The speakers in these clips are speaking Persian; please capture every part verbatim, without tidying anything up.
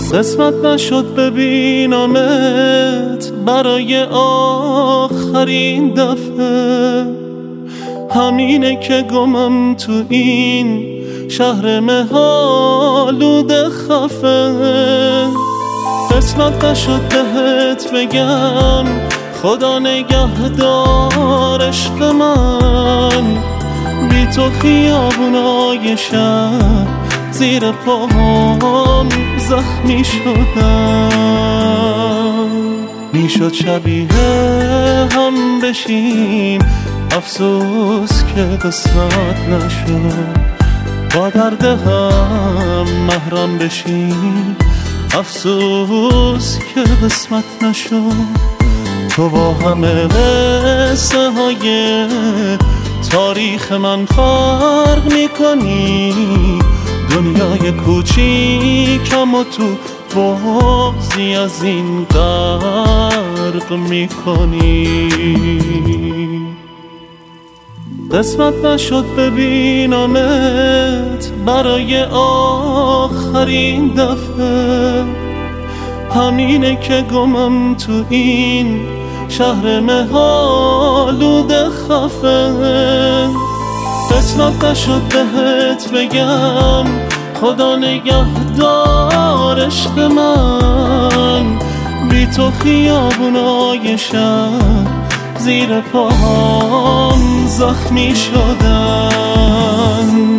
قسمت نشد ببینمت برای آخرین دفعه، همینه که گمم تو این شهر مه‌آلود خفه. قسمت نشد بهت بگم خدا نگهدار عشق من، بی تو خیابونای شهر زیر پاهم زخمی شدم. میشد شبیه هم بشیم، افسوس که قسمت نشد. با درد هم محرم بشیم، افسوس که قسمت نشد. تو با همه قصه های تاریخ من فرق میکنی، دنیای کوچیکم و تو بغضی از این غرق میکنی. قسمت نشد ببینمت برای آخرین دفعه، همینه که گمم تو این شهر مه‌آلود خفه. قسمت نشد بهت بگم خدا نگهدار عشق من، بی تو خیابونای شهر زیر پاهم زخمی شدن.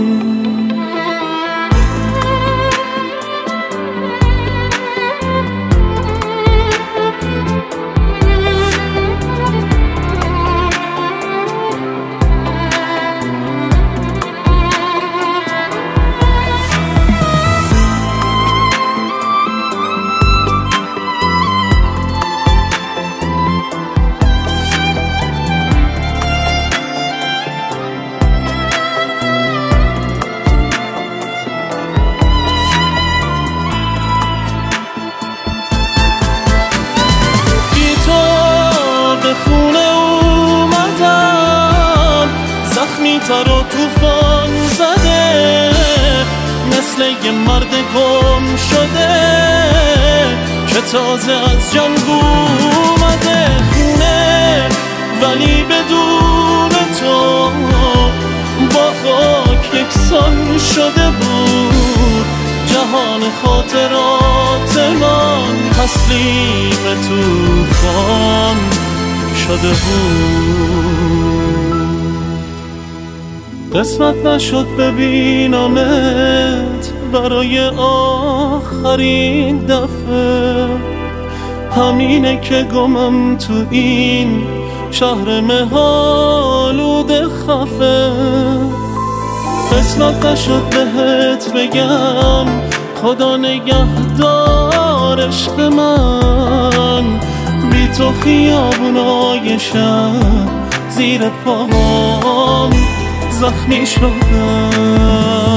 تر و توفان زده، مثل یه مرد گم شده که تازه از جنگ اومده خونه، ولی بدون تو با خاک یکسان شده بود. جهان خاطرات من تسلیم توفان شده بود. قسمت نشد ببینمت برای آخرین دفعه، همینه که گمم تو این شهر مه‌آلود خفه. قسمت نشد بهت بگم خدا نگهدار عشق من، بی تو خیابونای شهر زیر پاهم زخمی شدم.